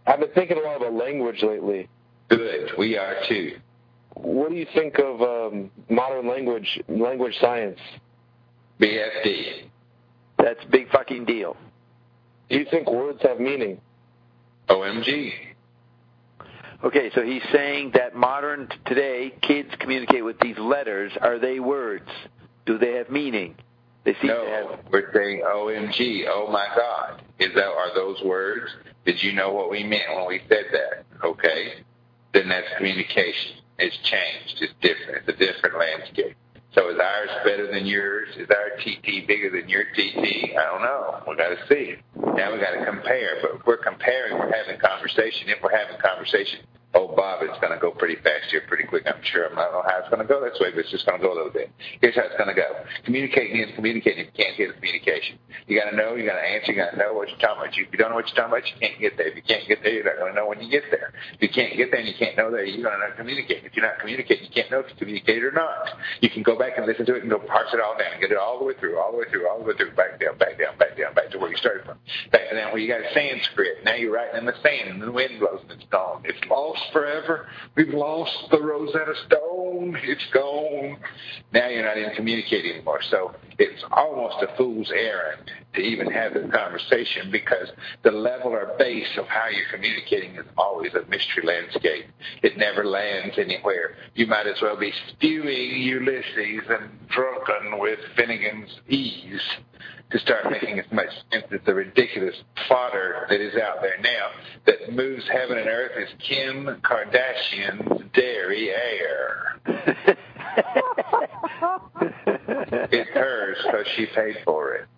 I've been thinking a lot about language lately. Good. We are, too. What do you think of modern language science? BFD. That's big fucking deal. Do you think words have meaning? OMG. Okay, so he's saying that modern today kids communicate with these letters. Are they words? Do they have meaning? They seem to have. We're saying OMG. Oh my God. Are those words? Did you know what we meant when we said that? Okay. Then that's communication. It's changed. It's different. It's a different landscape. So is ours better than yours? Is our TT bigger than your TT? I don't know. We got to see. Now we got to compare. But if we're comparing, we're having conversation. If we're having conversation, oh, Bob, it's going to go pretty fast here, pretty quick. I'm sure. I don't know how it's going to go this way, but it's just going to go a little bit. Here's how it's going to go. Communicating is communicating. You can't get communication. You got to know. You got to answer. You got to know what you're talking about. If you don't know what you're talking about, you can't get there. If you can't get there, you're not going to know when you get there. If you can't get there and you can't know there, you're going to not communicate. If you're not communicating, you can't know if you communicate or not. You can go back and listen to it and go parse it all down and get it all the way through, back down, back to where you started from. Back down where you got Sanskrit. Now you're writing in the sand and the wind blows and it's gone. It's lost forever. We've lost the Rosetta Stone. It's gone. Now you're not even communicating anymore. So it's almost a fool's errand to even have this conversation because the level or base of how you're communicating is always a mystery landscape. It never lands anywhere. You might as well be spewing Ulysses and drunken with Finnegan's ease to start making as much sense as the ridiculous fodder that is out there now that moves heaven and earth as Kim Kardashian's derriere. It's hers, so she paid for it.